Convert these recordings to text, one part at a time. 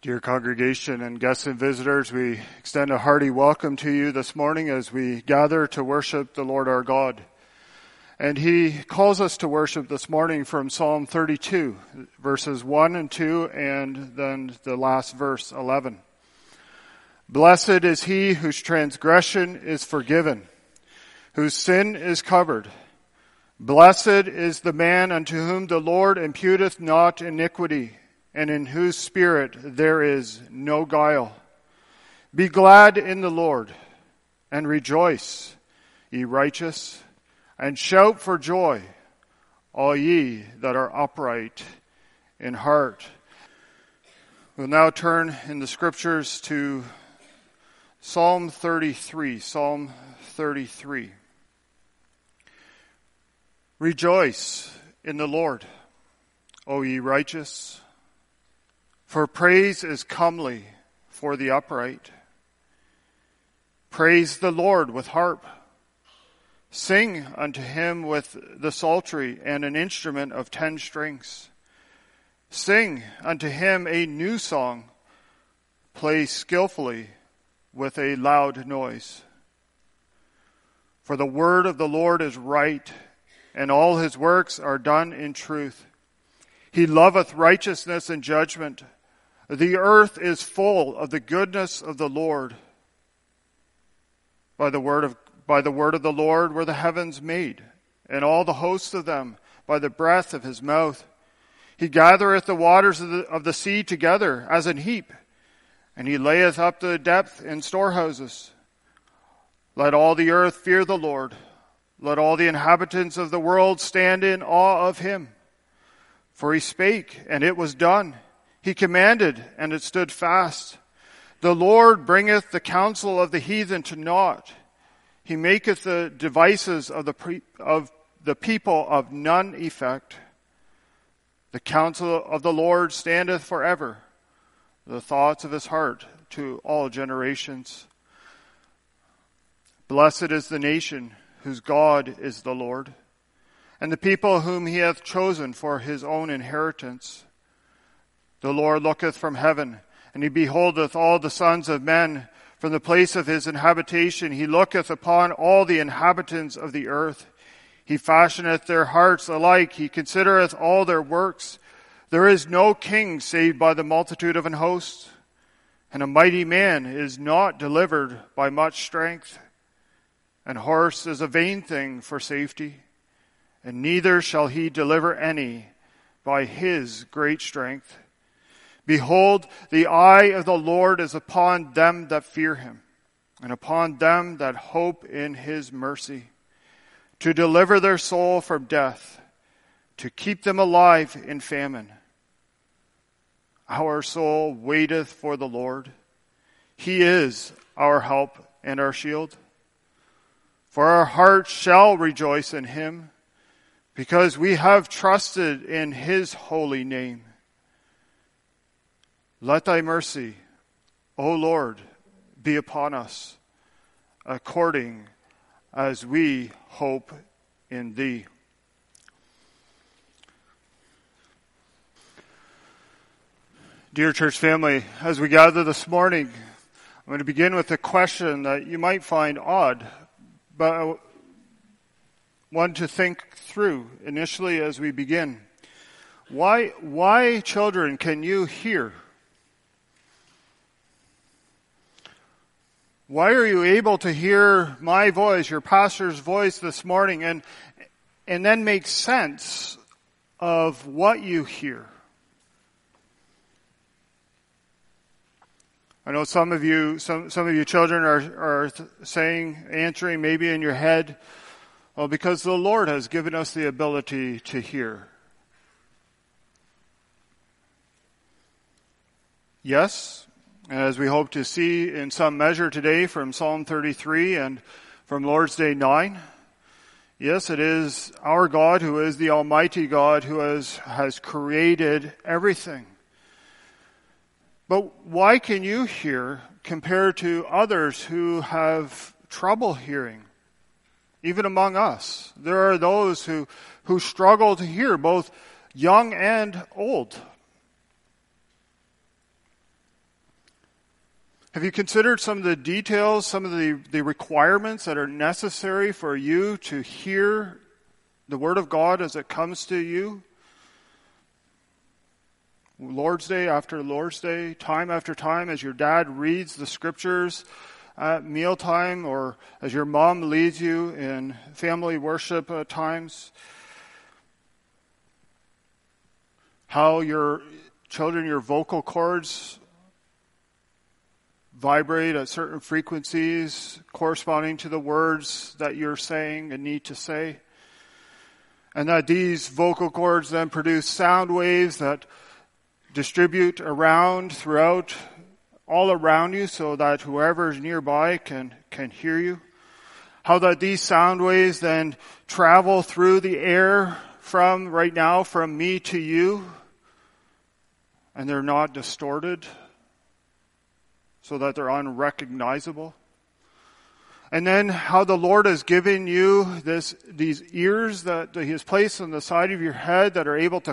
Dear congregation and guests and visitors, we extend a hearty welcome to you this morning as we gather to worship the Lord our God. And He calls us to worship this morning from Psalm 32, verses 1 and 2, and then the last verse, 11. Blessed is he whose transgression is forgiven, whose sin is covered. Blessed is the man unto whom the Lord imputeth not iniquity, and in whose spirit there is no guile. Be glad in the Lord, and rejoice, ye righteous, and shout for joy, all ye that are upright in heart. We'll now turn in the scriptures to Psalm 33. Psalm 33. Rejoice in the Lord, O ye righteous, for praise is comely for the upright. Praise the Lord with harp. Sing unto him with the psaltery and an instrument of 10 strings. Sing unto him a new song. Play skillfully with a loud noise. For the word of the Lord is right, and all his works are done in truth. He loveth righteousness and judgment. The earth is full of the goodness of the Lord. By the word of the Lord were the heavens made, and all the hosts of them by the breath of his mouth. He gathereth the waters of the sea together as an heap, and he layeth up the depth in storehouses. Let all the earth fear the Lord. Let all the inhabitants of the world stand in awe of him. For he spake, and it was done. He commanded, and it stood fast. The Lord bringeth the counsel of the heathen to naught. He maketh the devices of the people of none effect. The counsel of the Lord standeth forever, the thoughts of his heart to all generations. Blessed is the nation whose God is the Lord, and the people whom he hath chosen for his own inheritance. The Lord looketh from heaven, and he beholdeth all the sons of men. From the place of his inhabitation he looketh upon all the inhabitants of the earth. He fashioneth their hearts alike. He considereth all their works. There is no king saved by the multitude of an host, and a mighty man is not delivered by much strength. An horse is a vain thing for safety, and neither shall he deliver any by his great strength. Behold, the eye of the Lord is upon them that fear him, and upon them that hope in his mercy, to deliver their soul from death, to keep them alive in famine. Our soul waiteth for the Lord. He is our help and our shield. For our heart shall rejoice in him, because we have trusted in his holy name. Let thy mercy, O Lord, be upon us, according as we hope in thee. Dear church family, as we gather this morning, I'm going to begin with a question that you might find odd, but one to think through initially as we begin. Why, children, can you hear? Why are you able to hear my voice, your pastor's voice this morning, and then make sense of what you hear? I know some of you children are answering maybe in your head, well, because the Lord has given us the ability to hear. Yes. As we hope to see in some measure today from Psalm 33 and from Lord's Day 9. Yes, it is our God who is the Almighty God who has created everything. But why can you hear compared to others who have trouble hearing? Even among us, there are those who struggle to hear, both young and old. Have you considered some of the details, some of the requirements that are necessary for you to hear the Word of God as it comes to you? Lord's Day after Lord's Day, time after time, as your dad reads the Scriptures at mealtime, or as your mom leads you in family worship at times. How your children, your vocal cords vibrate at certain frequencies corresponding to the words that you're saying and need to say. And that these vocal cords then produce sound waves that distribute throughout, all around you, so that whoever is nearby can hear you. How that these sound waves then travel through the air from me to you, and they're not distorted, so that they're unrecognizable. And then how the Lord has given you these ears that He has placed on the side of your head that are able to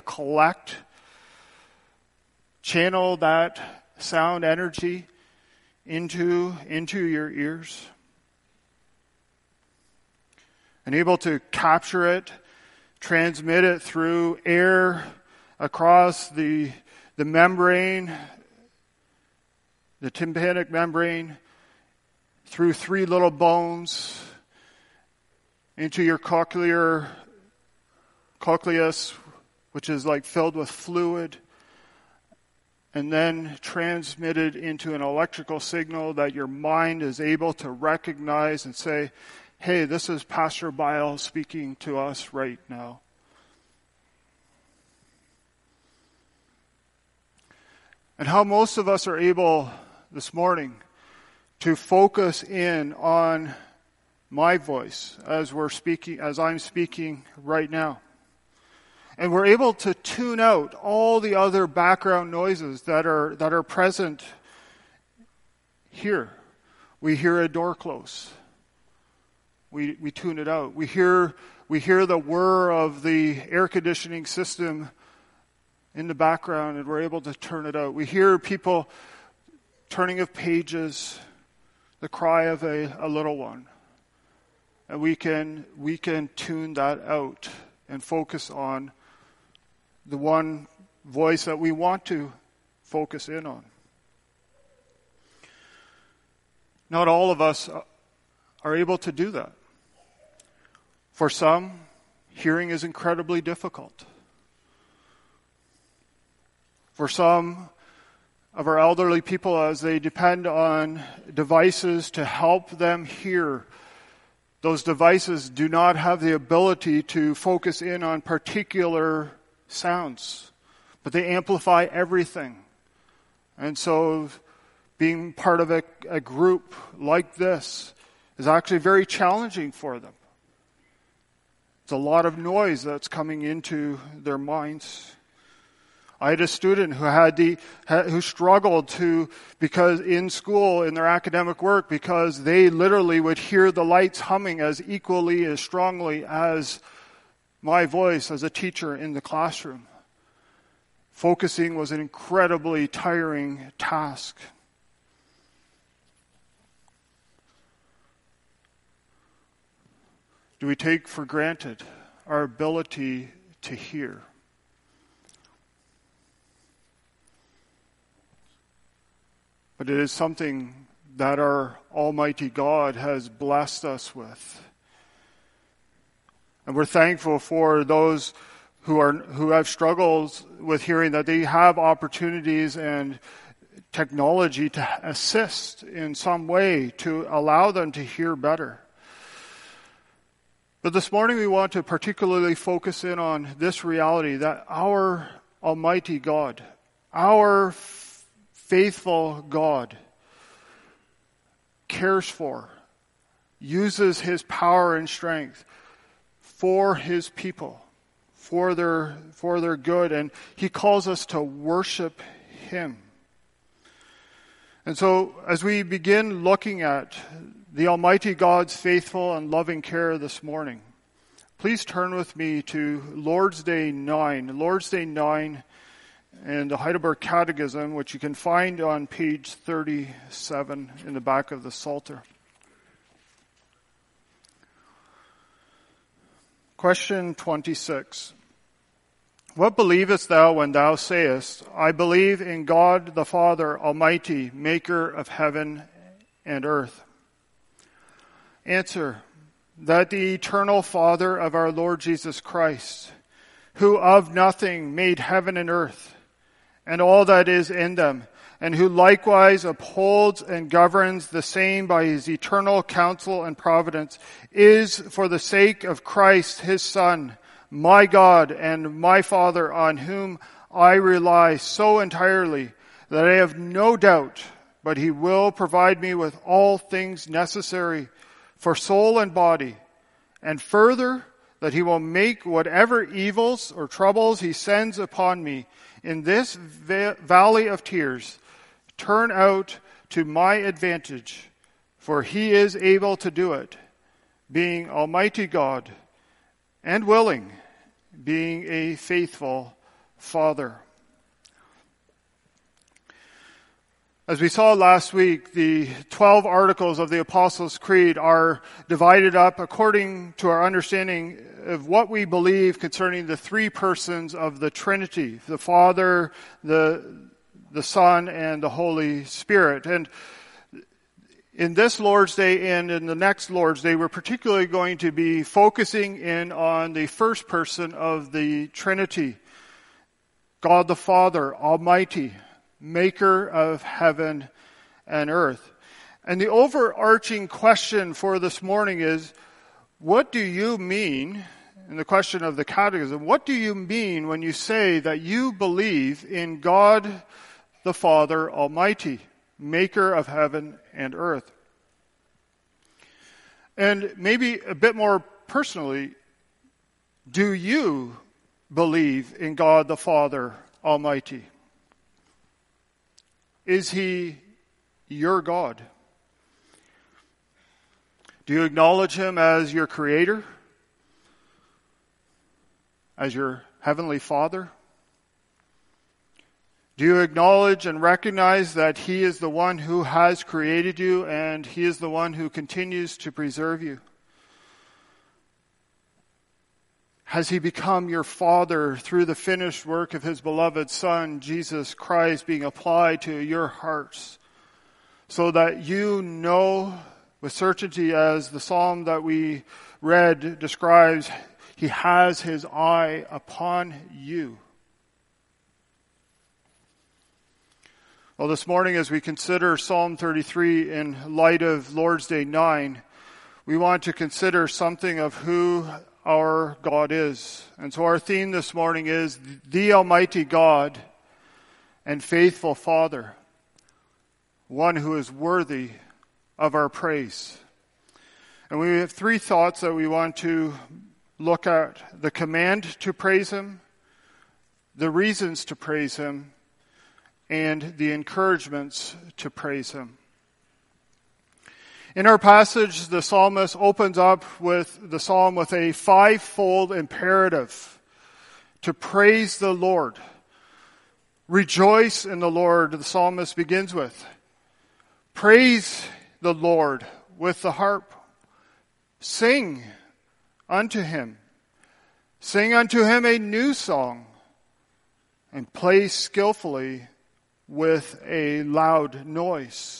channel that sound energy into your ears. And able to capture it, transmit it through air across the membrane, the tympanic membrane, through 3 little bones, into your cochleus, which is like filled with fluid, and then transmitted into an electrical signal that your mind is able to recognize and say, hey, this is Pastor Bile speaking to us right now. And how most of us are able this morning to focus in on my voice as I'm speaking right now. And we're able to tune out all the other background noises that are present here. We hear a door close. We tune it out. We hear the whir of the air conditioning system in the background, and we're able to turn it out. We hear people turning of pages, the cry of a little one. And we can tune that out and focus on the one voice that we want to focus in on. Not all of us are able to do that. For some, hearing is incredibly difficult. For some of our elderly people, as they depend on devices to help them hear, those devices do not have the ability to focus in on particular sounds, but they amplify everything. And so being part of a group like this is actually very challenging for them. It's a lot of noise that's coming into their minds. I had a student who struggled because in school, in their academic work, because they literally would hear the lights humming as equally, as strongly as my voice as a teacher in the classroom. Focusing was an incredibly tiring task. Do we take for granted our ability to hear? But it is something that our Almighty God has blessed us with. And we're thankful for those who have struggled with hearing, that they have opportunities and technology to assist in some way to allow them to hear better. But this morning we want to particularly focus in on this reality that our Almighty God, our faithful God, cares for, uses His power and strength for His people, for their good, and He calls us to worship Him. And so, as we begin looking at the Almighty God's faithful and loving care this morning, please turn with me to Lord's Day 9. Lord's Day 9, in the Heidelberg Catechism, which you can find on page 37 in the back of the Psalter. Question 26. What believest thou when thou sayest, I believe in God the Father Almighty, maker of heaven and earth? Answer, that the eternal Father of our Lord Jesus Christ, who of nothing made heaven and earth, and all that is in them, and who likewise upholds and governs the same by his eternal counsel and providence, is for the sake of Christ his Son, my God and my Father, on whom I rely so entirely that I have no doubt, but he will provide me with all things necessary for soul and body, and further, that he will make whatever evils or troubles he sends upon me in this valley of tears turn out to my advantage, for he is able to do it, being Almighty God, and willing, being a faithful Father. As we saw last week, the 12 articles of the Apostles' Creed are divided up according to our understanding of what we believe concerning the three persons of the Trinity, the Father, the Son, and the Holy Spirit. And in this Lord's Day and in the next Lord's Day, we're particularly going to be focusing in on the first person of the Trinity, God the Father Almighty, maker of heaven and earth. And the overarching question for this morning is, what do you mean, in the question of the Catechism, what do you mean when you say that you believe in God the Father Almighty, maker of heaven and earth? And maybe a bit more personally, do you believe in God the Father Almighty? Is he your God? Do you acknowledge him as your creator? As your heavenly Father? Do you acknowledge and recognize that he is the one who has created you and he is the one who continues to preserve you? Has he become your Father through the finished work of his beloved Son, Jesus Christ, being applied to your hearts, so that you know with certainty, as the psalm that we read describes, he has his eye upon you? Well, this morning as we consider Psalm 33 in light of Lord's Day 9, we want to consider something of who our God is. And so our theme this morning is the Almighty God and faithful Father, one who is worthy of our praise. And we have three thoughts that we want to look at: the command to praise him, the reasons to praise him, and the encouragements to praise him. In our passage, the psalmist opens up with the psalm with a fivefold imperative to praise the Lord. Rejoice in the Lord, the psalmist begins with. Praise the Lord with the harp. Sing unto him. Sing unto him a new song, and play skillfully with a loud noise.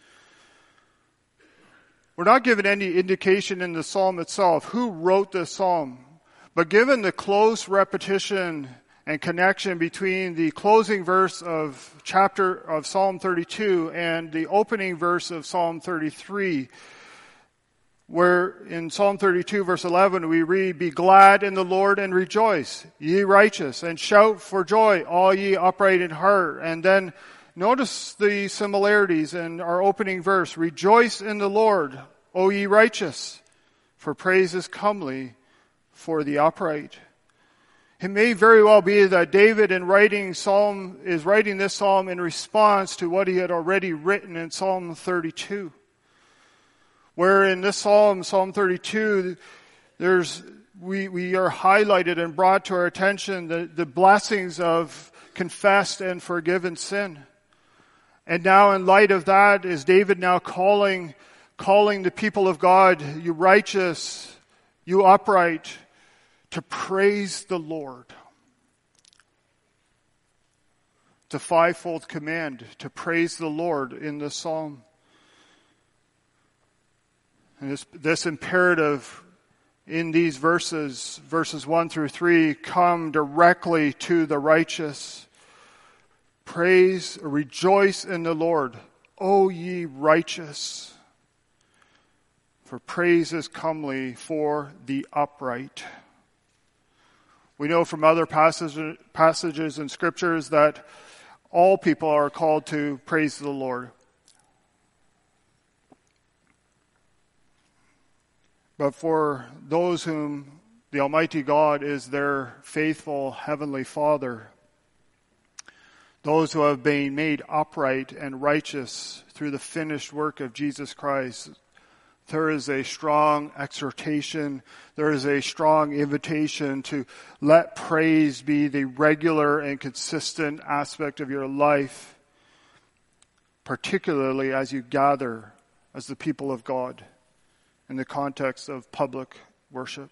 We're not given any indication in the psalm itself who wrote this psalm, but given the close repetition and connection between the closing verse of Psalm 32 and the opening verse of Psalm 33, where in Psalm 32 verse 11 we read, "Be glad in the Lord and rejoice, ye righteous, and shout for joy, all ye upright in heart." And then notice the similarities in our opening verse. "Rejoice in the Lord, O ye righteous, for praise is comely for the upright." It may very well be that David is writing this psalm in response to what he had already written in Psalm 32. Where in this psalm, Psalm 32, we are highlighted and brought to our attention the blessings of confessed and forgiven sin. And now in light of that, is David now calling the people of God, you righteous, you upright, to praise the Lord. It's a fivefold command to praise the Lord in this psalm. And this imperative in these verses 1 through 3, come directly to the righteous. Praise, rejoice in the Lord, O ye righteous, for praise is comely for the upright. We know from other passages in scriptures that all people are called to praise the Lord. But for those whom the Almighty God is their faithful Heavenly Father, those who have been made upright and righteous through the finished work of Jesus Christ, there is a strong exhortation, there is a strong invitation to let praise be the regular and consistent aspect of your life, particularly as you gather as the people of God in the context of public worship.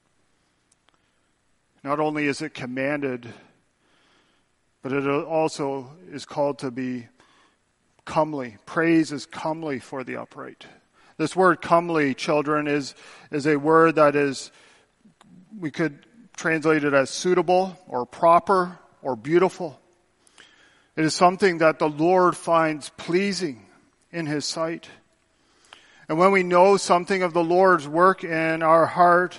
Not only is it commanded, but it also is called to be comely. Praise is comely for the upright. This word comely, children, is a word that is, we could translate it as suitable or proper or beautiful. It is something that the Lord finds pleasing in His sight. And when we know something of the Lord's work in our heart,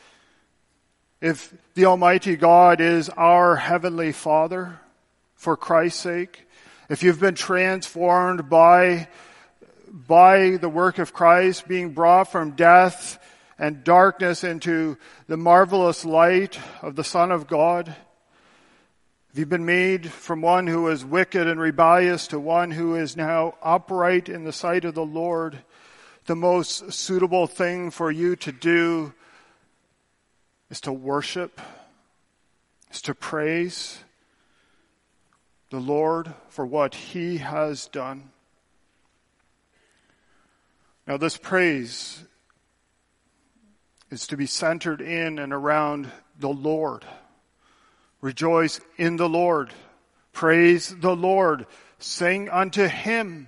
if the Almighty God is our Heavenly Father, for Christ's sake, if you've been transformed by the work of Christ, being brought from death and darkness into the marvelous light of the Son of God, if you've been made from one who is wicked and rebellious to one who is now upright in the sight of the Lord, the most suitable thing for you to do is to worship, is to praise the Lord for what He has done. Now, this praise is to be centered in and around the Lord. Rejoice in the Lord. Praise the Lord. Sing unto Him.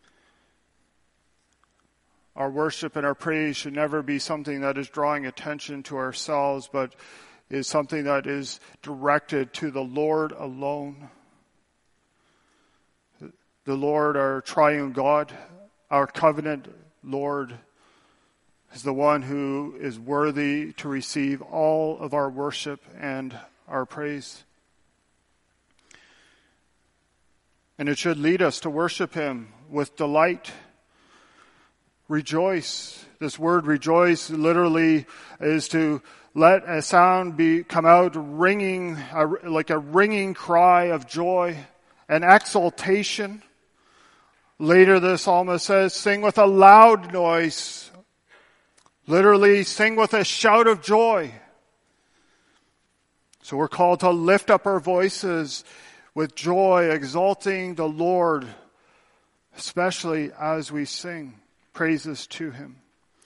Our worship and our praise should never be something that is drawing attention to ourselves, but is something that is directed to the Lord alone. The Lord, our triune God, our covenant Lord, is the one who is worthy to receive all of our worship and our praise. And it should lead us to worship Him with delight. Rejoice. This word rejoice literally is to let a sound come out ringing, like a ringing cry of joy and exultation. Later the psalmist says, sing with a loud noise. Literally, sing with a shout of joy. So we're called to lift up our voices with joy, exalting the Lord, especially as we sing praises to Him.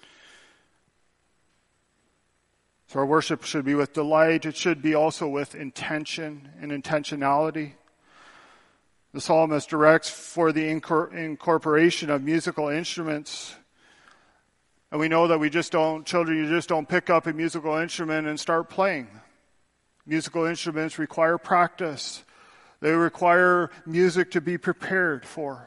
So our worship should be with delight. It should be also with intention and intentionality. The psalmist directs for the incorporation of musical instruments. And we know that you just don't pick up a musical instrument and start playing. Musical instruments require practice. They require music to be prepared for.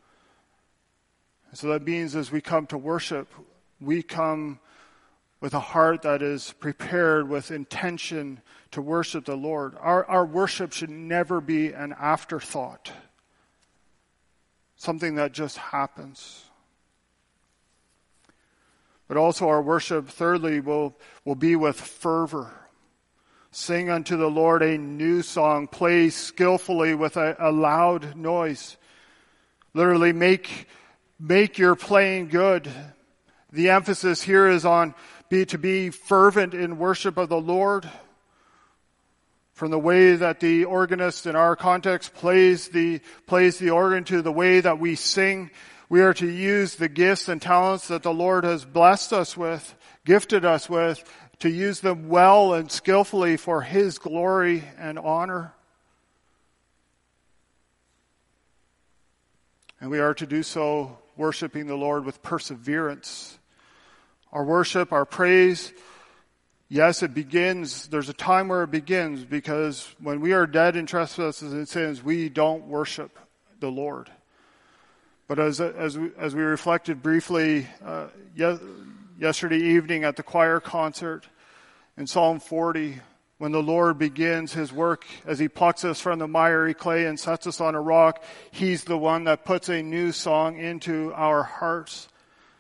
So that means as we come to worship, we come with a heart that is prepared with intention to worship the Lord. Our worship should never be an afterthought, something that just happens. But also our worship, thirdly, will be with fervor. Sing unto the Lord a new song. Play skillfully with a loud noise. Literally make your playing good. The emphasis here is on to be fervent in worship of the Lord. From the way that the organist in our context plays the organ to the way that we sing, we are to use the gifts and talents that the Lord has blessed us with, gifted us with, to use them well and skillfully for His glory and honor. And we are to do so worshiping the Lord with perseverance. Our worship, our praise, yes, it begins, there's a time where it begins, because when we are dead in trespasses and sins, we don't worship the Lord. But as we reflected briefly yesterday evening at the choir concert in Psalm 40, when the Lord begins His work as He plucks us from the miry clay and sets us on a rock, He's the one that puts a new song into our hearts.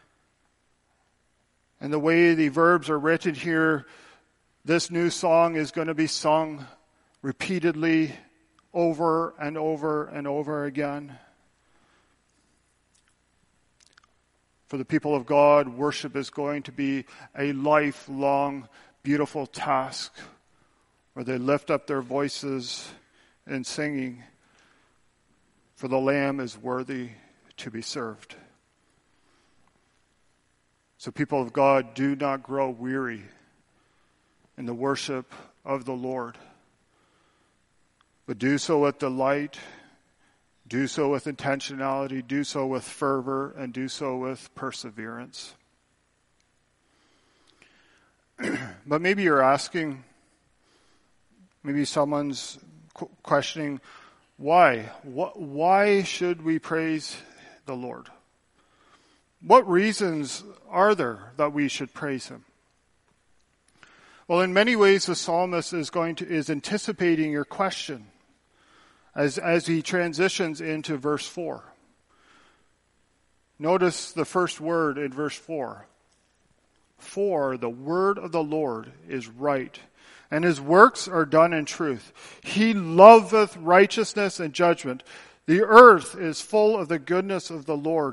And the way the verbs are written here, this new song is going to be sung repeatedly over and over and over again. For the people of God, worship is going to be a lifelong, beautiful task where they lift up their voices in singing, for the Lamb is worthy to be served. So people of God, do not grow weary in the worship of the Lord, but do so with delight, do so with intentionality, do so with fervor, and do so with perseverance. But maybe you're asking, maybe someone's questioning, why? Why should we praise the Lord? What reasons are there that we should praise Him? Well, in many ways, the psalmist is anticipating your question as he transitions into verse 4. Notice the first word in verse 4. For the word of the Lord is right, and His works are done in truth. He loveth righteousness and judgment. The earth is full of the goodness of the Lord.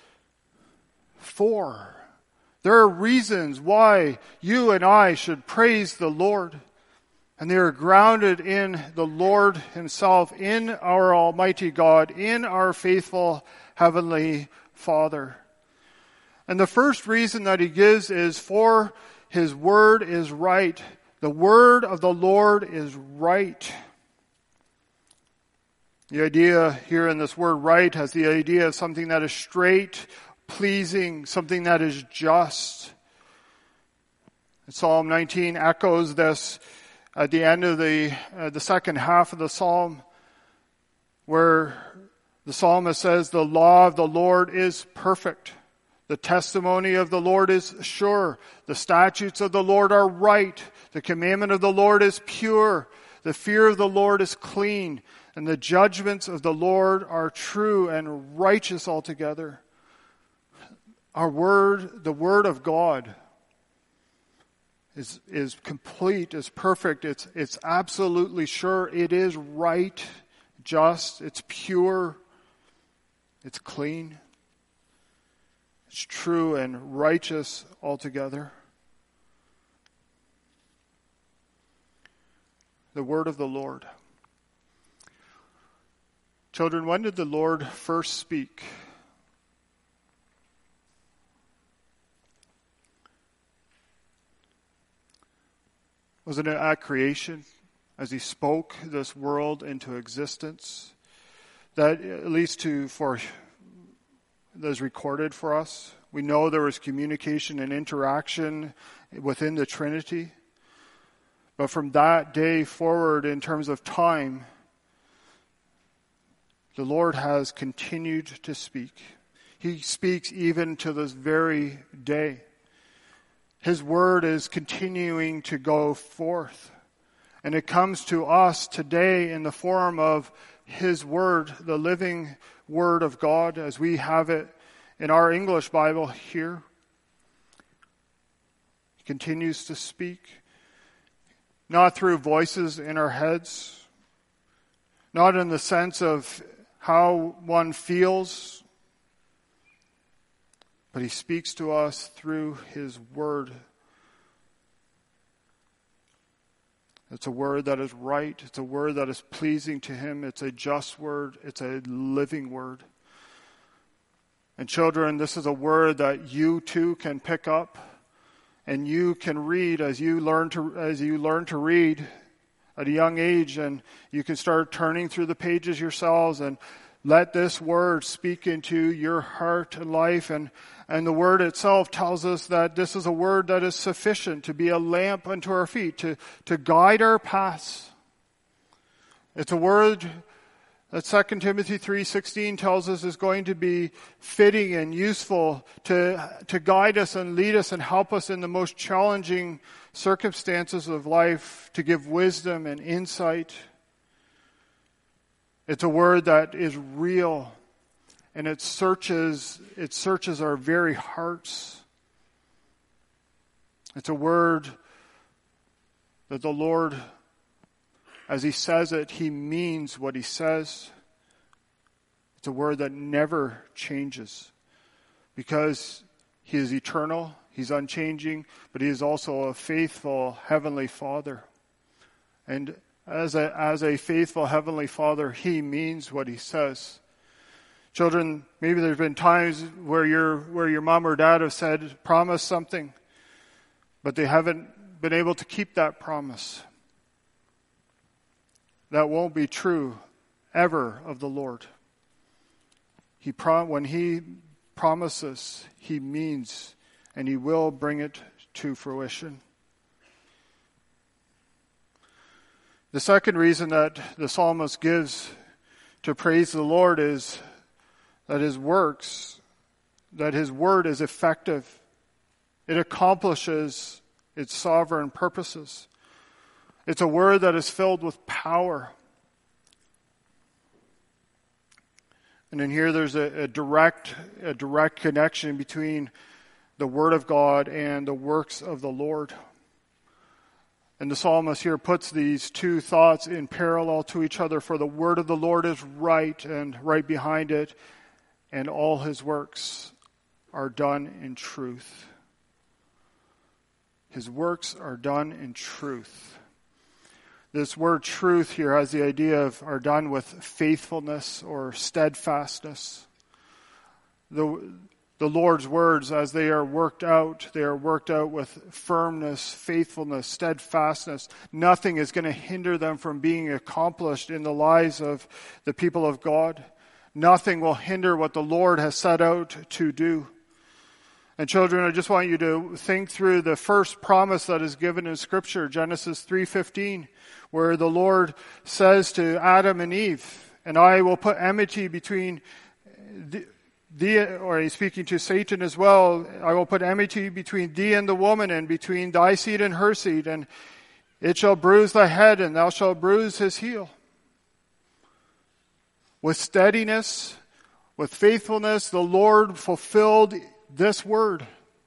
For there are reasons why you and I should praise the Lord. And they are grounded in the Lord Himself, in our Almighty God, in our faithful Heavenly Father. And the first reason that He gives is for His word is right. The word of the Lord is right. The idea here in this word right has the idea of something that is straight, pleasing, something that is just. Psalm 19 echoes this at the end of the second half of the psalm, where the psalmist says, the law of the Lord is perfect. The testimony of the Lord is sure. The statutes of the Lord are right. The commandment of the Lord is pure. The fear of the Lord is clean. And the judgments of the Lord are true and righteous altogether. Our word, the word of God, is complete, is perfect, it's absolutely sure, it is right, just, it's pure, it's clean, it's true and righteous altogether. The word of the Lord. Children, when did the Lord first speak? Wasn't it at creation, as He spoke this world into existence, that at least for that is recorded for us? We know there was communication and interaction within the Trinity, but from that day forward, in terms of time, the Lord has continued to speak. He speaks even to this very day. His word is continuing to go forth. And it comes to us today in the form of His word, the living word of God, as we have it in our English Bible here. He continues to speak, not through voices in our heads, not in the sense of how one feels, but He speaks to us through His word. It's a word that is right. It's a word that is pleasing to him. It's a just word. It's a living word. And children, this is a word that you too can pick up and you can read as you learn to read at a young age, and you can start turning through the pages yourselves and let this word speak into your heart and life. And the word itself tells us that this is a word that is sufficient to be a lamp unto our feet, to guide our paths. It's a word that 2 Timothy 3:16 tells us is going to be fitting and useful to guide us and lead us and help us in the most challenging circumstances of life, to give wisdom and insight. It's a word that is real, and it searches our very hearts. It's a word that the Lord, as he says it, he means what he says. It's a word that never changes because he is eternal, he's unchanging, but he is also a faithful heavenly Father. And as a faithful heavenly Father, he means what he says. Children, maybe there's been times where your mom or dad have said, promise something, but they haven't been able to keep that promise. That won't be true ever of the Lord. When he promises, he means, and he will bring it to fruition. The second reason that the psalmist gives to praise the Lord is that his word is effective. It accomplishes its sovereign purposes. It's a word that is filled with power. And in here there's a direct connection between the word of God and the works of the Lord. And the psalmist here puts these two thoughts in parallel to each other, for the word of the Lord is right, and right behind it, and all his works are done in truth. His works are done in truth. This word truth here has the idea of are done with faithfulness or steadfastness. The Lord's words, as they are worked out with firmness, faithfulness, steadfastness. Nothing is going to hinder them from being accomplished in the lives of the people of God. Nothing will hinder what the Lord has set out to do. And children, I just want you to think through the first promise that is given in Scripture, Genesis 3:15, where the Lord says to Adam and Eve, and I will put enmity between or he's speaking to Satan as well, I will put enmity between thee and the woman, and between thy seed and her seed, and it shall bruise thy head, and thou shalt bruise his heel. With steadiness, with faithfulness, the Lord fulfilled this word.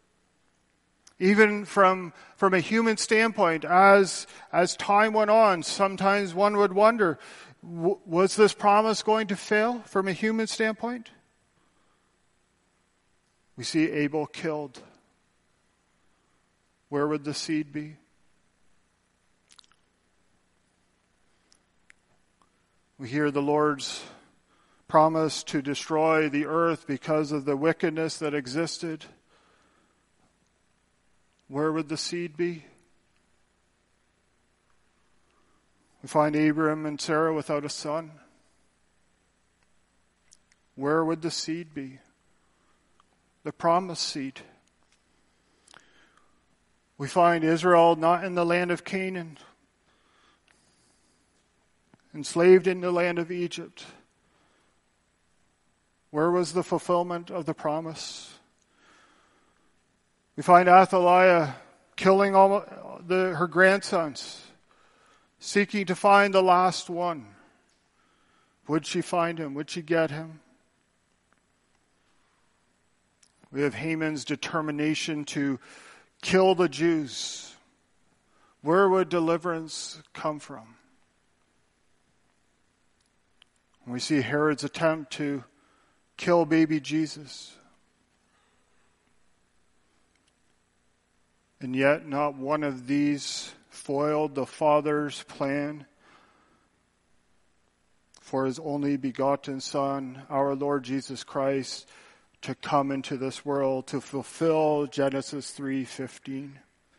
Even from a human standpoint, as time went on, sometimes one would wonder, was this promise going to fail from a human standpoint? We see Abel killed. Where would the seed be? We hear the Lord's promise to destroy the earth because of the wickedness that existed. Where would the seed be? We find Abram and Sarah without a son. Where would the seed be? The promised seed. We find Israel not in the land of Canaan, enslaved in the land of Egypt. Where was the fulfillment of the promise? We find Athaliah killing all her grandsons, seeking to find the last one. Would she find him? Would she get him? We have Haman's determination to kill the Jews. Where would deliverance come from? We see Herod's attempt to kill baby Jesus. And yet not one of these foiled the Father's plan for his only begotten Son, our Lord Jesus Christ, to come into this world to fulfill Genesis 3:15.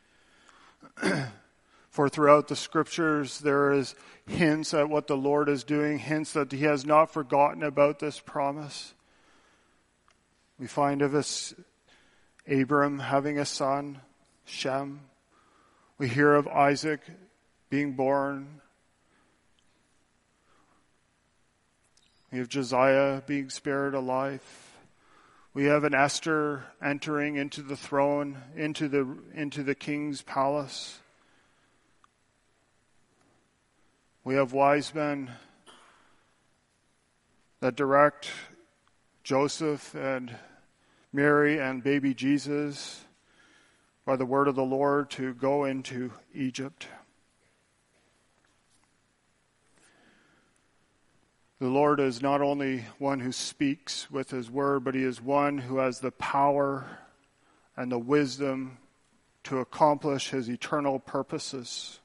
For throughout the scriptures there is hints at what the Lord is doing, hints that he has not forgotten about this promise. We find of Abram having a son, Shem. We hear of Isaac being born. We have Josiah being spared alive. We have an Esther entering into the throne, into the king's palace. We have wise men that direct Joseph and Mary and baby Jesus by the word of the Lord to go into Egypt. The Lord is not only one who speaks with his word, but he is one who has the power and the wisdom to accomplish his eternal purposes.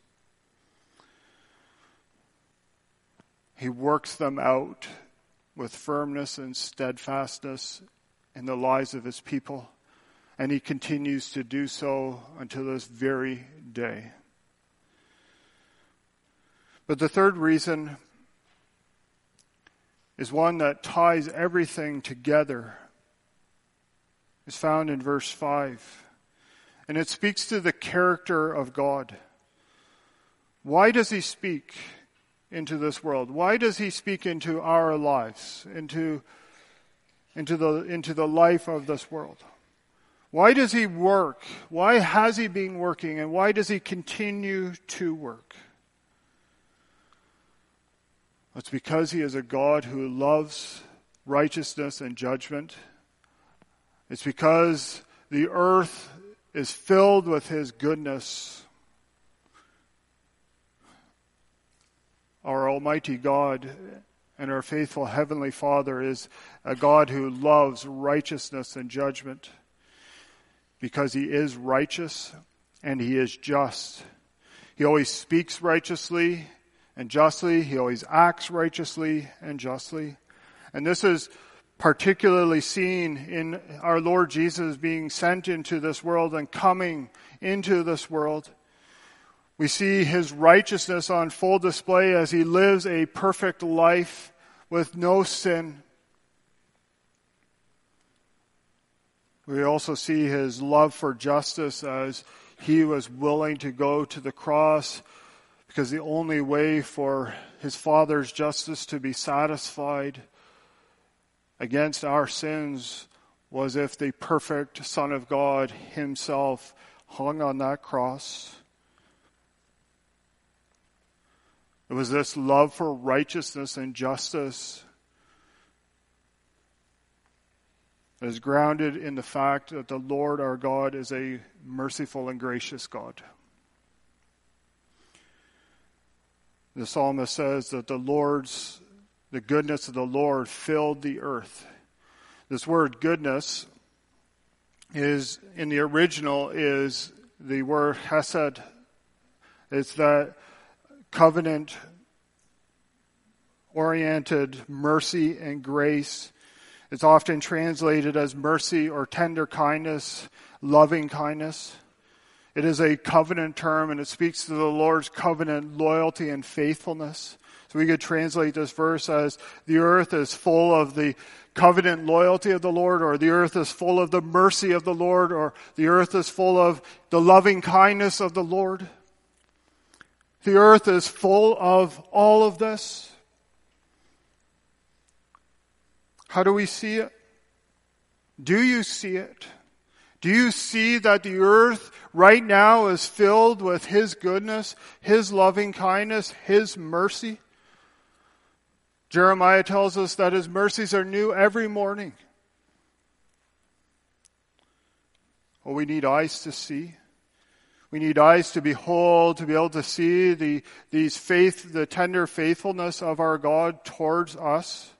He works them out with firmness and steadfastness in the lives of his people, and he continues to do so until this very day. But the third reason is one that ties everything together. It's found in verse 5. And it speaks to the character of God. Why does he speak into this world? Why does he speak into our lives, into the life of this world? Why does he work? Why has he been working? And why does he continue to work? It's because he is a God who loves righteousness and judgment. It's because the earth is filled with his goodness. Our Almighty God and our faithful Heavenly Father is a God who loves righteousness and judgment because he is righteous and he is just. He always speaks righteously and justly. He always acts righteously and justly. And this is particularly seen in our Lord Jesus being sent into this world and coming into this world. We see his righteousness on full display as he lives a perfect life with no sin. We also see his love for justice as he was willing to go to the cross, because the only way for his Father's justice to be satisfied against our sins was if the perfect Son of God himself hung on that cross. It was this love for righteousness and justice that is grounded in the fact that the Lord our God is a merciful and gracious God. The psalmist says that the goodness of the Lord filled the earth. This word goodness is, in the original, is the word hesed. It's that covenant-oriented mercy and grace. It's often translated as mercy or tender kindness, loving kindness. It is a covenant term, and it speaks to the Lord's covenant loyalty and faithfulness. So we could translate this verse as the earth is full of the covenant loyalty of the Lord, or the earth is full of the mercy of the Lord, or the earth is full of the loving kindness of the Lord. The earth is full of all of this. How do we see it? Do you see it? Do you see that the earth right now is filled with his goodness, his loving kindness, his mercy? Jeremiah tells us that his mercies are new every morning. Well, we need eyes to see. We need eyes to behold, to be able to see the tender faithfulness of our God towards us.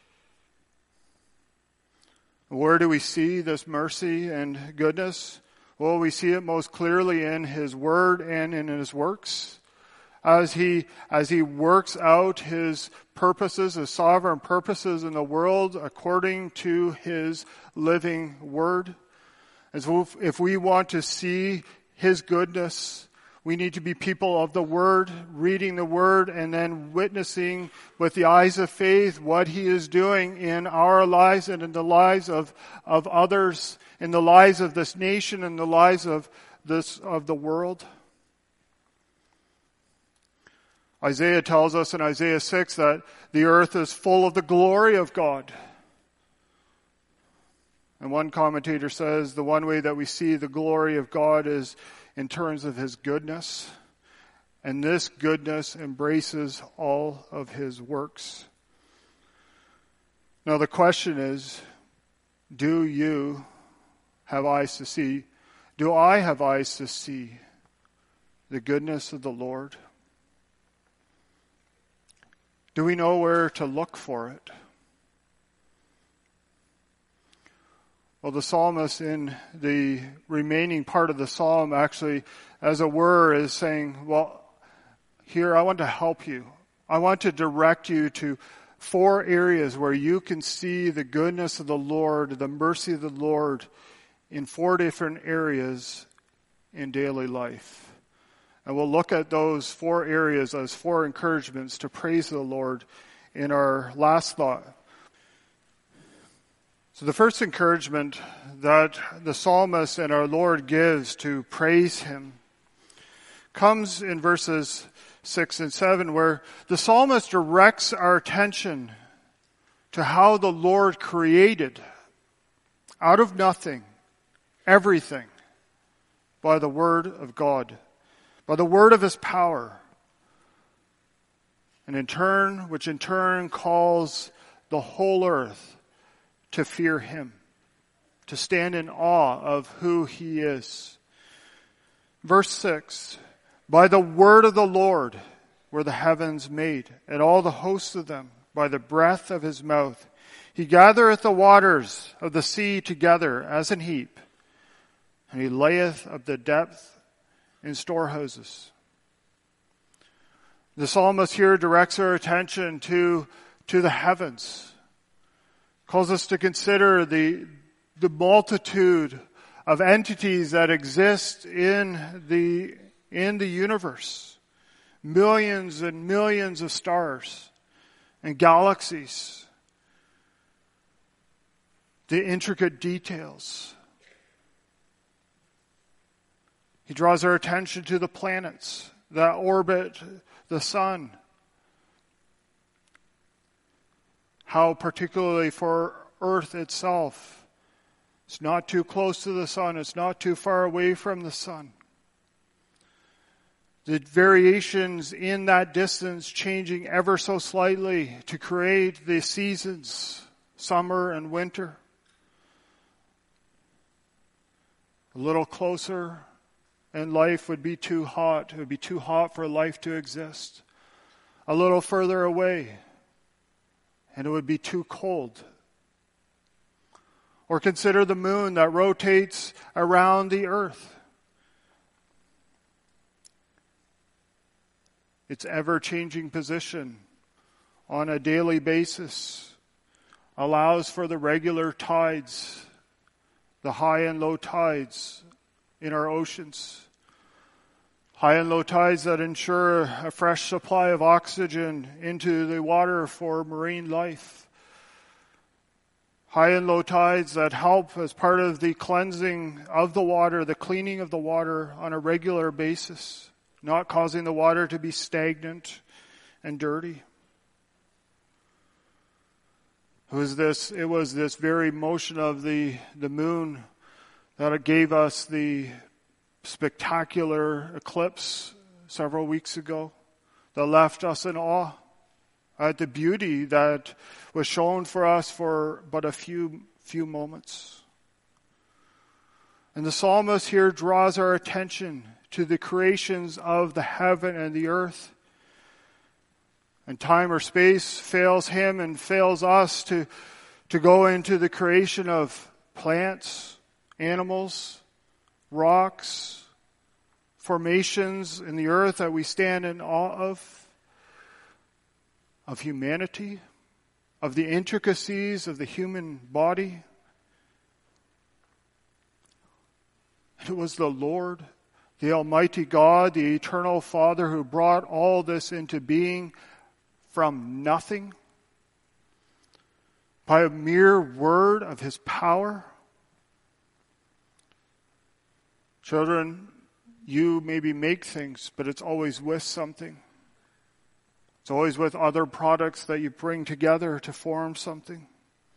Where do we see this mercy and goodness? Well, we see it most clearly in his word and in his works. As he works out his purposes, his sovereign purposes in the world according to his living word. As if we want to see his goodness, we need to be people of the word, reading the word, and then witnessing with the eyes of faith what he is doing in our lives and in the lives of others, in the lives of this nation and the lives of the world. Isaiah tells us in Isaiah 6 that the earth is full of the glory of God. And one commentator says the one way that we see the glory of God is in terms of his goodness. And this goodness embraces all of his works. Now the question is, do you have eyes to see? Do I have eyes to see the goodness of the Lord? Do we know where to look for it? Well, the psalmist in the remaining part of the psalm actually, as it were, is saying, well, here I want to help you. I want to direct you to 4 areas where you can see the goodness of the Lord, the mercy of the Lord in 4 different areas in daily life. And we'll look at those 4 areas as 4 encouragements to praise the Lord in our last thought. So the first encouragement that the psalmist and our Lord gives to praise him comes in verses 6 and 7, where the psalmist directs our attention to how the Lord created out of nothing everything by the word of God, by the word of his power, and which in turn calls the whole earth to fear him, to stand in awe of who he is. Verse 6, by the word of the Lord were the heavens made, and all the hosts of them by the breath of his mouth. He gathereth the waters of the sea together as an heap, and he layeth up the depth in storehouses. The psalmist here directs our attention to the heavens, calls us to consider the multitude of entities that exist in the universe. Millions and millions of stars and galaxies. The intricate details. He draws our attention to the planets that orbit the sun. How particularly for Earth itself, it's not too close to the sun, it's not too far away from the sun. The variations in that distance changing ever so slightly to create the seasons, summer and winter. A little closer, and life would be too hot. It would be too hot for life to exist. A little further away, and it would be too cold. Or consider the moon that rotates around the earth. Its ever-changing position on a daily basis allows for the regular tides, the high and low tides in our oceans. High and low tides that ensure a fresh supply of oxygen into the water for marine life. High and low tides that help as part of the cleansing of the water, the cleaning of the water on a regular basis, not causing the water to be stagnant and dirty. It was this very motion of the moon that it gave us the spectacular eclipse several weeks ago that left us in awe at the beauty that was shown for us for but a few moments. And the psalmist here draws our attention to the creations of the heaven and the earth. And time or space fails him and fails us to go into the creation of plants, animals, rocks, formations in the earth that we stand in awe of humanity, of the intricacies of the human body. It was the Lord, the Almighty God, the Eternal Father, who brought all this into being from nothing by a mere word of His power. Children, you maybe make things, but it's always with something. It's always with other products that you bring together to form something.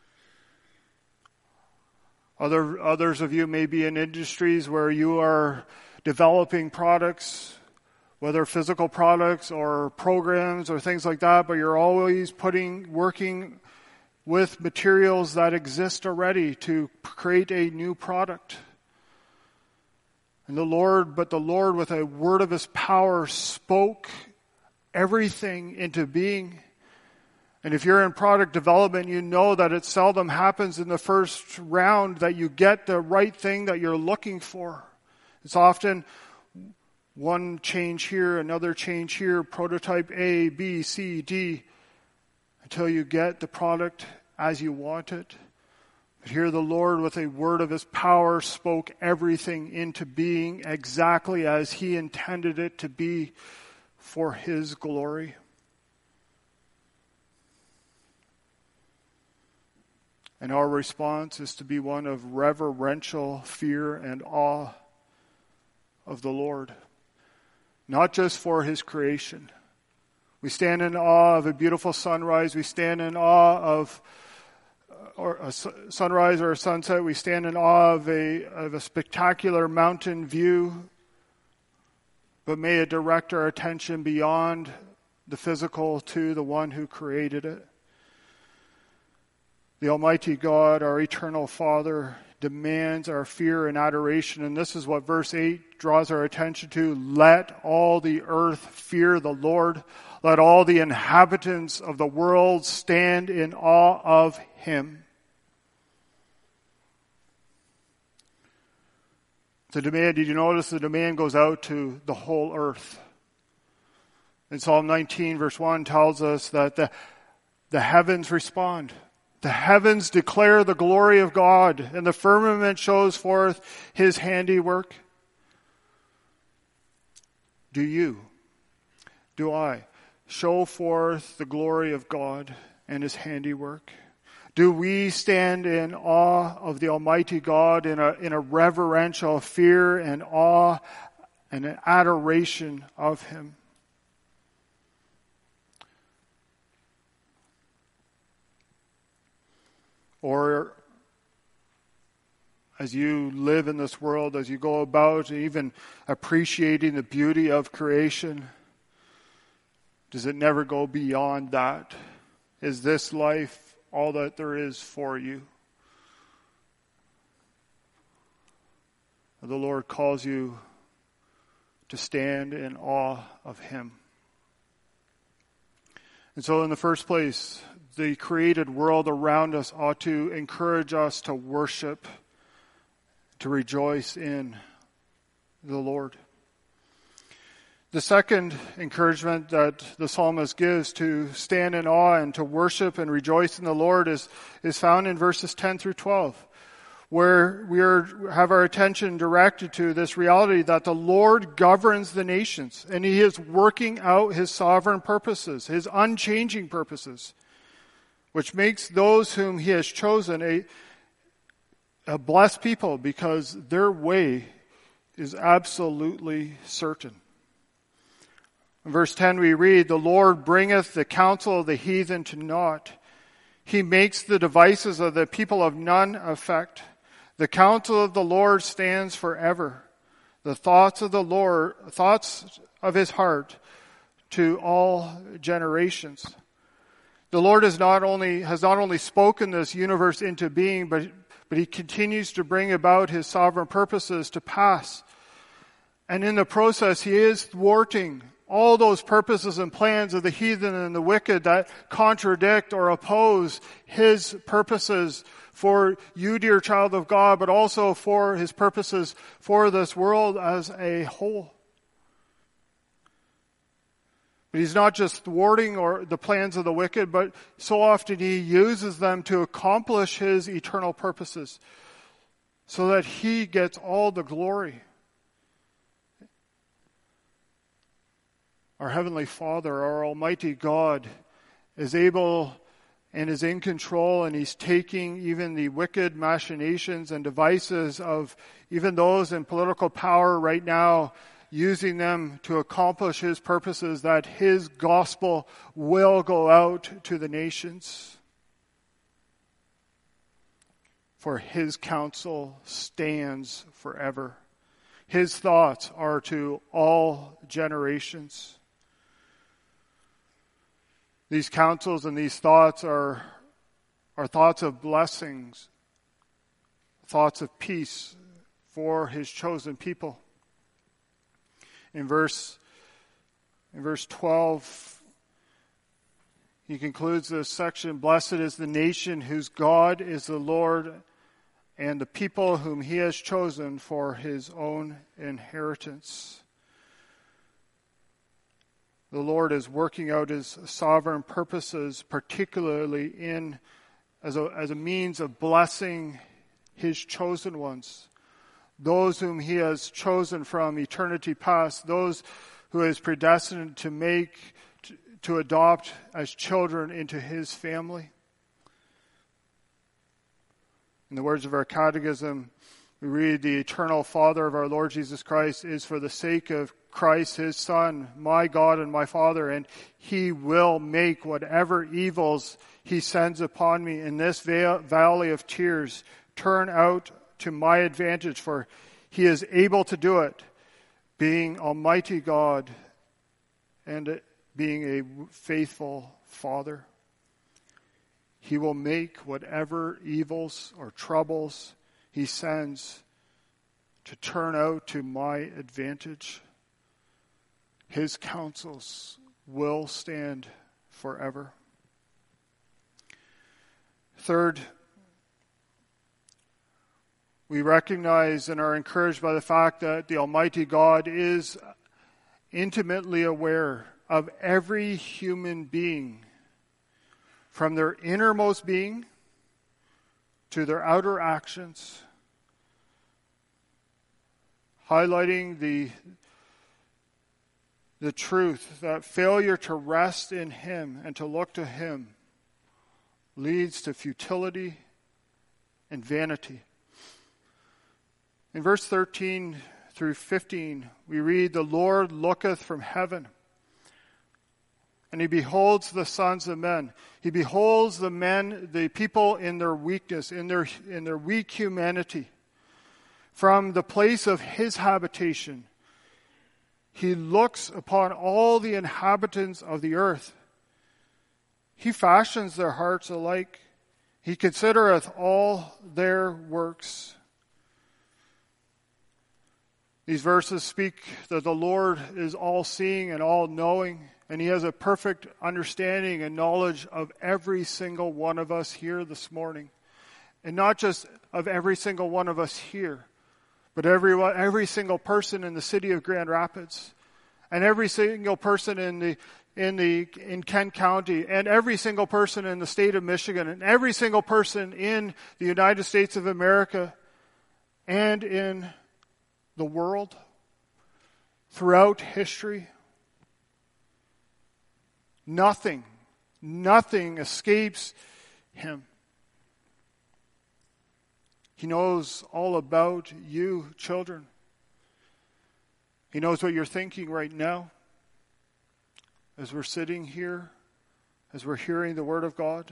Others of you may be in industries where you are developing products, whether physical products or programs or things like that, but you're always working with materials that exist already to create a new product. And the Lord with a word of His power spoke everything into being. And if you're in product development, you know that it seldom happens in the first round that you get the right thing that you're looking for. It's often one change here, another change here, prototype A, B, C, D, until you get the product as you want it. But here the Lord, with a word of His power, spoke everything into being exactly as He intended it to be for His glory. And our response is to be one of reverential fear and awe of the Lord, not just for His creation. We stand in awe of a beautiful sunrise. We stand in awe of a sunrise or a sunset. We stand in awe of a spectacular mountain view. But may it direct our attention beyond the physical to the one who created it. The Almighty God, our eternal Father, demands our fear and adoration. And this is what verse 8 draws our attention to. Let all the earth fear the Lord. Let all the inhabitants of the world stand in awe of Him. The demand, did you notice the demand goes out to the whole earth? In Psalm 19 verse 1 tells us that the heavens respond. The heavens declare the glory of God, and the firmament shows forth His handiwork. Do you, do I, show forth the glory of God and His handiwork? Do we stand in awe of the Almighty God in a reverential fear and awe and an adoration of Him? Or as you live in this world, as you go about even appreciating the beauty of creation, does it never go beyond that? Is this life all that there is for you? The Lord calls you to stand in awe of Him. And so in the first place, the created world around us ought to encourage us to worship, to rejoice in the Lord. The second encouragement that the psalmist gives to stand in awe and to worship and rejoice in the Lord is found in verses 10 through 12, where we have our attention directed to this reality that the Lord governs the nations and He is working out His sovereign purposes, His unchanging purposes, which makes those whom He has chosen a blessed people because their way is absolutely certain. In verse 10 we read, "The Lord bringeth the counsel of the heathen to naught. He makes the devices of the people of none effect. The counsel of the Lord stands forever. The thoughts of the Lord, thoughts of His heart to all generations." The Lord has not only spoken this universe into being, but He continues to bring about His sovereign purposes to pass. And in the process, He is thwarting all those purposes and plans of the heathen and the wicked that contradict or oppose His purposes for you, dear child of God, but also for His purposes for this world as a whole. But He's not just thwarting the plans of the wicked, but so often He uses them to accomplish His eternal purposes so that He gets all the glory. Our Heavenly Father, our Almighty God, is able and is in control, and He's taking even the wicked machinations and devices of even those in political power right now, using them to accomplish His purposes, that His gospel will go out to the nations. For His counsel stands forever. His thoughts are to all generations. These counsels and these thoughts are thoughts of blessings, thoughts of peace for His chosen people. In verse 12, he concludes this section, "Blessed is the nation whose God is the Lord, and the people whom He has chosen for His own inheritance." The Lord is working out His sovereign purposes, particularly as a means of blessing His chosen ones, those whom He has chosen from eternity past, those who He has predestined to adopt as children into His family. In the words of our catechism, we read, "The eternal Father of our Lord Jesus Christ is for the sake of Christ, His Son, my God and my Father, and He will make whatever evils He sends upon me in this valley of tears turn out to my advantage, for He is able to do it, being Almighty God and being a faithful Father. He will make whatever evils or troubles He sends to turn out to my advantage. His counsels will stand forever." Third, we recognize and are encouraged by the fact that the Almighty God is intimately aware of every human being, from their innermost being to their outer actions, highlighting the truth that failure to rest in Him and to look to Him leads to futility and vanity. In verse 13 through 15, we read, "The Lord looketh from heaven, and He beholds the sons of men." He beholds the people in their weakness, in their weak humanity. From the place of His habitation, He looks upon all the inhabitants of the earth. He fashions their hearts alike. He considereth all their works. These verses speak that the Lord is all-seeing and all-knowing, and He has a perfect understanding and knowledge of every single one of us here this morning. And not just of every single one of us here, but every single person in the city of Grand Rapids, and every single person in Kent County, and every single person in the state of Michigan, and every single person in the United States of America, and in the world, throughout history. Nothing escapes Him. He knows all about you, children. He knows what you're thinking right now as we're sitting here, as we're hearing the Word of God.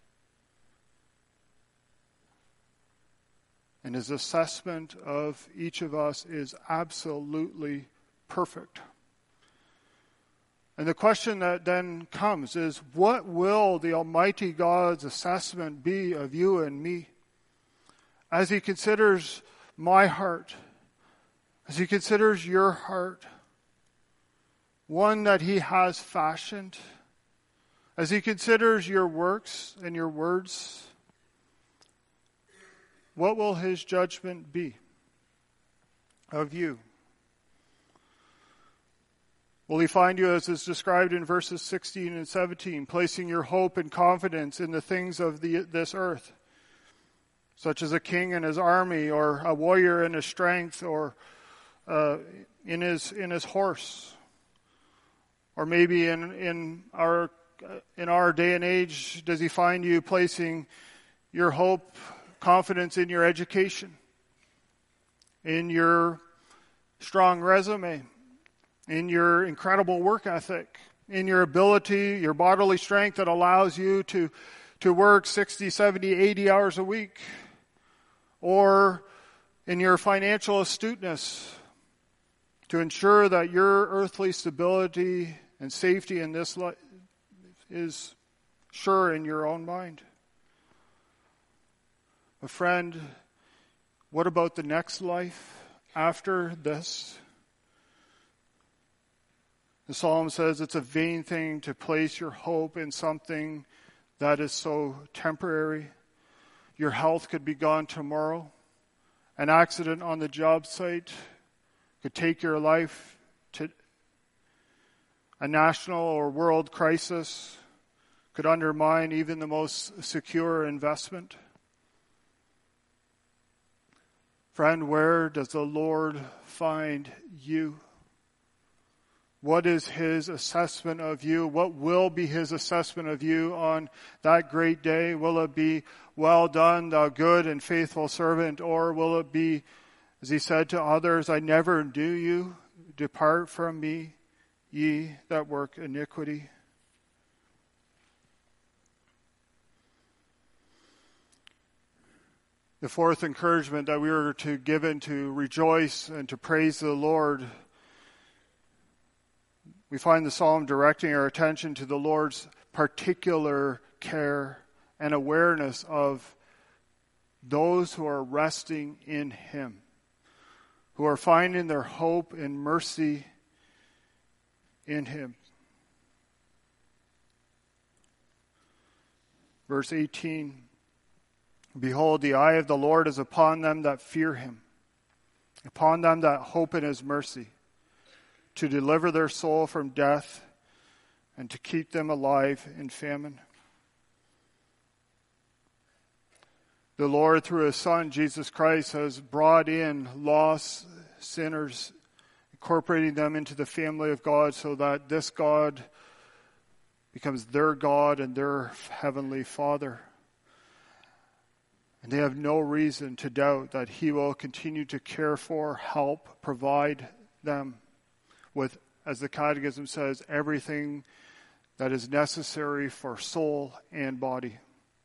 And His assessment of each of us is absolutely perfect. And the question that then comes is, what will the Almighty God's assessment be of you and me? As He considers my heart, as He considers your heart, one that he has fashioned. As he considers your works and your words, what will his judgment be of you? Will he find you, as is described in verses 16 and 17, placing your hope and confidence in the things of this earth, such as a king and his army, or a warrior in his strength, or in his horse? Or maybe in our day and age, does he find you placing your hope, confidence in your education, in your strong resume, in your incredible work ethic, in your ability, your bodily strength that allows you to work 60, 70, 80 hours a week, or in your financial astuteness to ensure that your earthly stability and safety in this life is sure in your own mind? But friend, what about the next life after this? The Psalm says it's a vain thing to place your hope in something that is so temporary. Your health could be gone tomorrow. An accident on the job site could take your life. To a national or world crisis could undermine even the most secure investment. Friend, where does the Lord find you? What is his assessment of you? What will be his assessment of you on that great day? Will it be, well done, thou good and faithful servant? Or will it be, as he said to others, I never knew you, depart from me, ye that work iniquity? The fourth encouragement that we are to given to rejoice and to praise the Lord, we find the psalm directing our attention to the Lord's particular care and awareness of those who are resting in him, who are finding their hope and mercy in him. Verse 18, behold, the eye of the Lord is upon them that fear him, upon them that hope in his mercy, to deliver their soul from death and to keep them alive in famine. The Lord, through his Son, Jesus Christ, has brought in lost sinners, incorporating them into the family of God so that this God becomes their God and their heavenly Father. And they have no reason to doubt that he will continue to care for, help, provide them with, as the Catechism says, everything that is necessary for soul and body.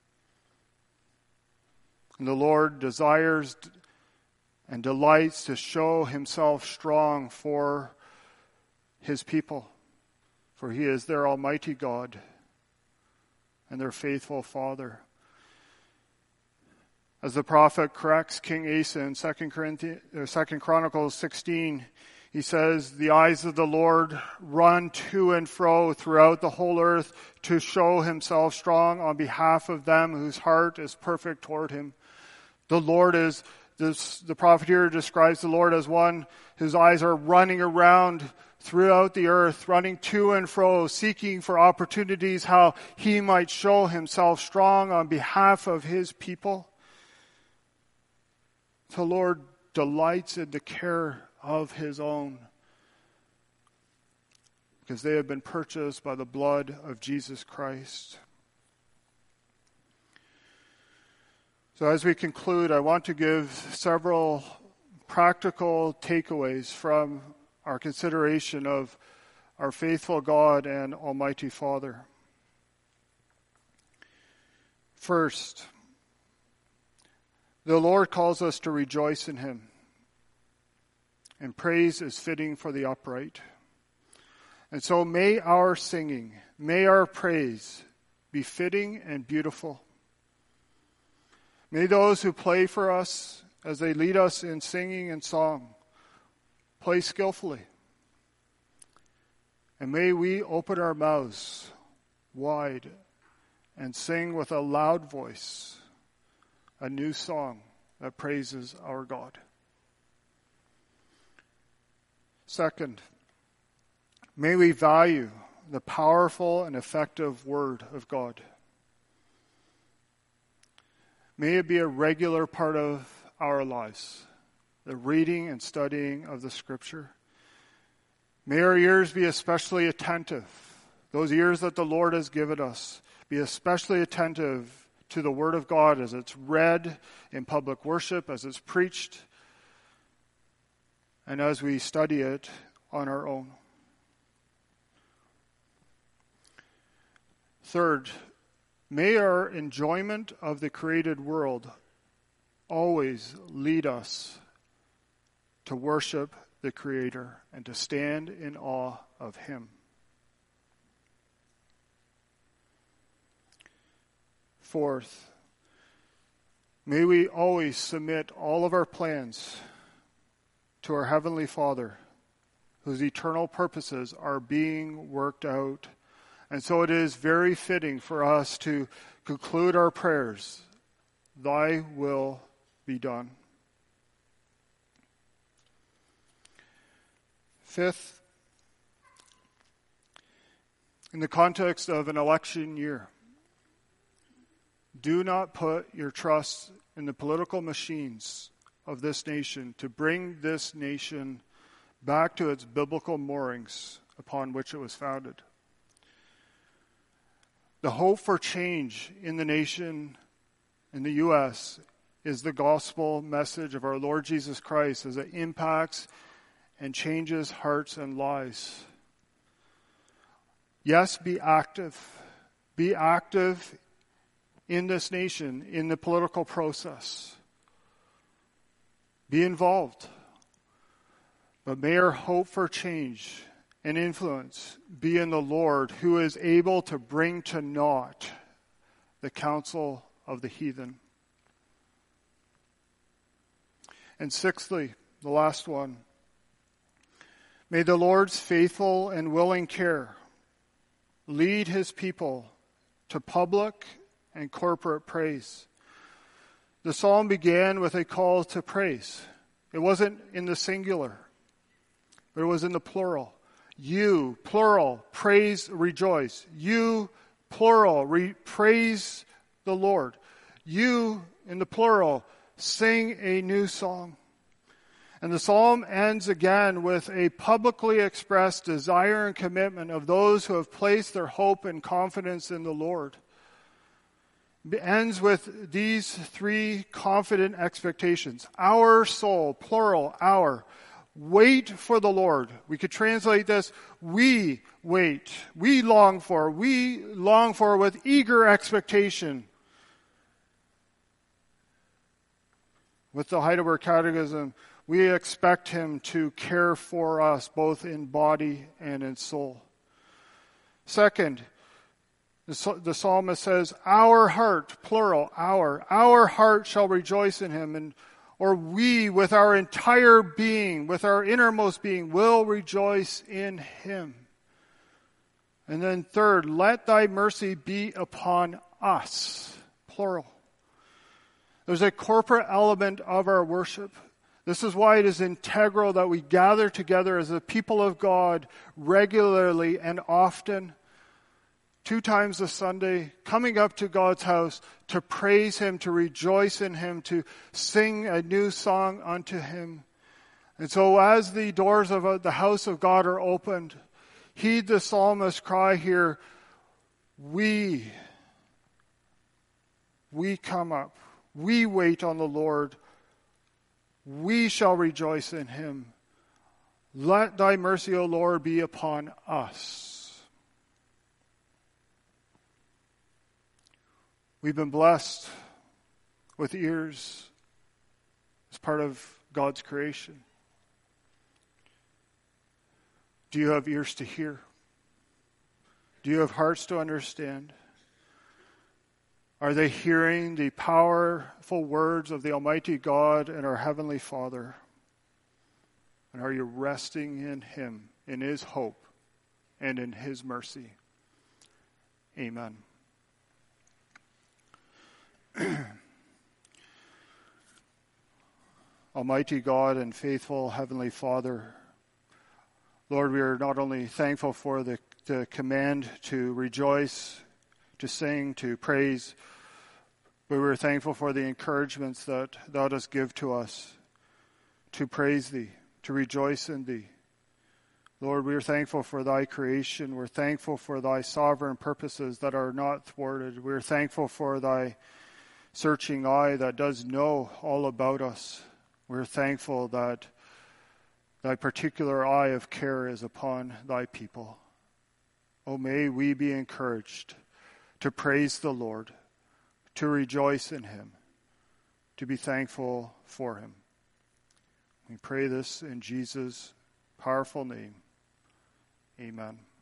And the Lord desires and delights to show himself strong for his people, for he is their almighty God and their faithful Father. As the prophet corrects King Asa in 2 Chronicles 16, he says, the eyes of the Lord run to and fro throughout the whole earth to show himself strong on behalf of them whose heart is perfect toward him. The Lord is, the prophet here describes the Lord as one whose eyes are running around throughout the earth, running to and fro, seeking for opportunities how he might show himself strong on behalf of his people. The Lord delights in the care of his own, because they have been purchased by the blood of Jesus Christ. So as we conclude, I want to give several practical takeaways from our consideration of our faithful God and Almighty Father. First, the Lord calls us to rejoice in him. And praise is fitting for the upright. And so may our singing, may our praise be fitting and beautiful. May those who play for us as they lead us in singing and song play skillfully. And may we open our mouths wide and sing with a loud voice a new song that praises our God. Second, may we value the powerful and effective Word of God. May it be a regular part of our lives, the reading and studying of the Scripture. May our ears be especially attentive, those ears that the Lord has given us, be especially attentive to the Word of God as it's read in public worship, as it's preached, and as we study it on our own. Third, may our enjoyment of the created world always lead us to worship the Creator and to stand in awe of Him. Fourth, may we always submit all of our plans to our Heavenly Father, whose eternal purposes are being worked out. And so it is very fitting for us to conclude our prayers, Thy will be done. Fifth, in the context of an election year, do not put your trust in the political machines of this nation to bring this nation back to its biblical moorings upon which it was founded. The hope for change in the nation, in the U.S., is the gospel message of our Lord Jesus Christ as it impacts and changes hearts and lives. Yes, be active. Be active in this nation, in the political process. Be involved. But may our hope for change and influence be in the Lord, who is able to bring to naught the counsel of the heathen. And sixthly, the last one, may the Lord's faithful and willing care lead His people to public and corporate praise. The psalm began with a call to praise. It wasn't in the singular, but it was in the plural. You, plural, praise, rejoice. You, plural, praise the Lord. You, in the plural, sing a new song. And the psalm ends again with a publicly expressed desire and commitment of those who have placed their hope and confidence in the Lord. It ends with these three confident expectations. Our soul, plural, our. Wait for the Lord. We could translate this, we wait. We long for with eager expectation. With the Heidelberg Catechism, we expect Him to care for us both in body and in soul. Second, the psalmist says, our heart, plural, our heart shall rejoice in Him, or we with our entire being, with our innermost being, will rejoice in Him. And then third, let Thy mercy be upon us, plural. There's a corporate element of our worship. This is why it is integral that we gather together as a people of God regularly and often, 2 times a Sunday, coming up to God's house to praise Him, to rejoice in Him, to sing a new song unto Him. And so as the doors of the house of God are opened, heed the psalmist's cry here, we come up, we wait on the Lord, we shall rejoice in Him. Let Thy mercy, O Lord, be upon us. We've been blessed with ears as part of God's creation. Do you have ears to hear? Do you have hearts to understand? Are they hearing the powerful words of the Almighty God and our Heavenly Father? And are you resting in Him, in His hope, and in his mercy. Amen. Almighty God and faithful Heavenly Father, Lord, we are not only thankful for the command to rejoice, to sing, to praise, but we're thankful for the encouragements that thou dost give to us to praise thee, to rejoice in thee. Lord, we are thankful for thy creation. We're thankful for thy sovereign purposes that are not thwarted. We're thankful for thy searching eye that does know all about us. We're thankful that thy particular eye of care is upon thy people. Oh, may we be encouraged to praise the Lord, to rejoice in him, to be thankful for him. We pray this in Jesus' powerful name. Amen.